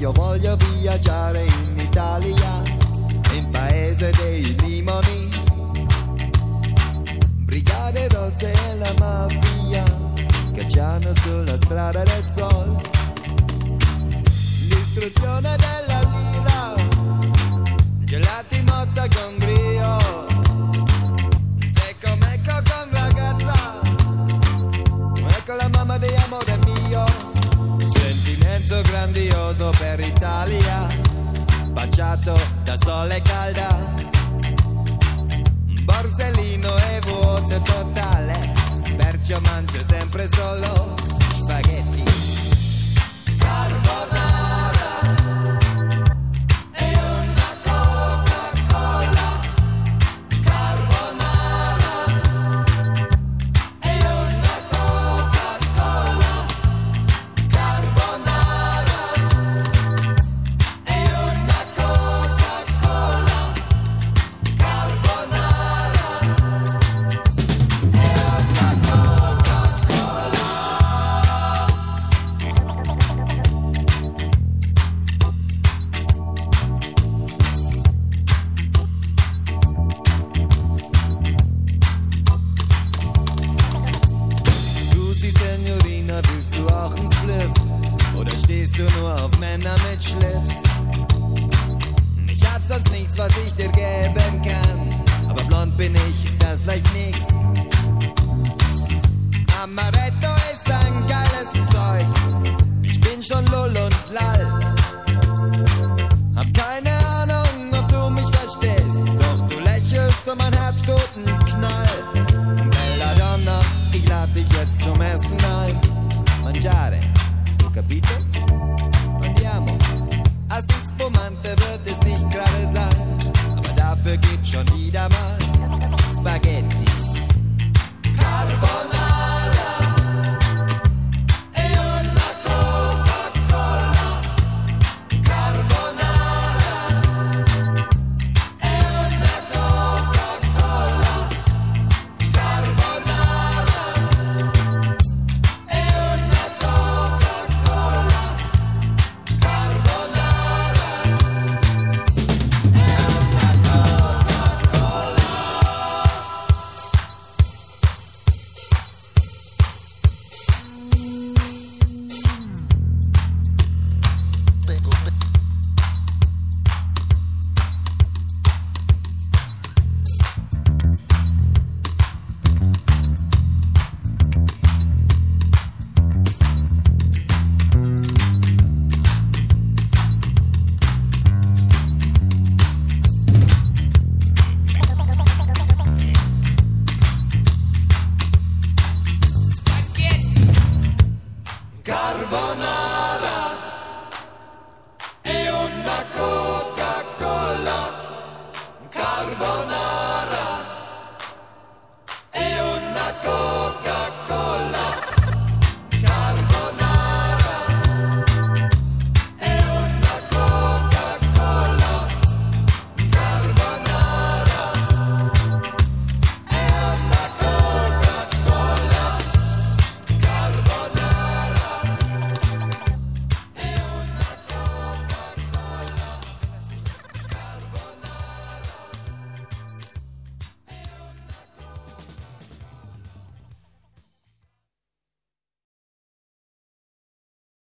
io voglio viaggiare in Italia, in paese dei limoni, brigate rosse e la mafia cacciano sulla strada del sol, l'istruzione della lira, gelati motta con brio, secco mecco con ragazza, ecco la mamma di amore mio, sentimento grandioso per Italia, baciato da sole calda, borsellino e vuoto totale, perciò mangio sempre solo spaghetti carbonara e una Coca-Cola, carbonara e una Coca-Cola, carbonara e una Coca-Cola, carbonara e una Coca-Cola. Scusi Signorina, willst du auch ins Spliff? Oder stehst du nur auf Männer mit Schlips? Ich hab sonst nichts, was ich dir geben kann, aber blond bin ich, ist das vielleicht nix. Amaretto ist ein geiles Zeug, ich bin schon lull und lall. Hab keine Ahnung, ob du mich verstehst, doch du lächelst und mein Herz tut einen Knall. Belladonna, ich lad dich jetzt zum Essen ein. Mangiare, tu capito? Andiamo. Als die Spumante wird es nicht gerade sein, aber dafür gibt's schon wieder mal Spaghetti carbonara e una Coca-Cola, carbonara e una Coca-Cola, carbonara e una Coca-Cola, carbonara e una Coca-Cola. Carbonara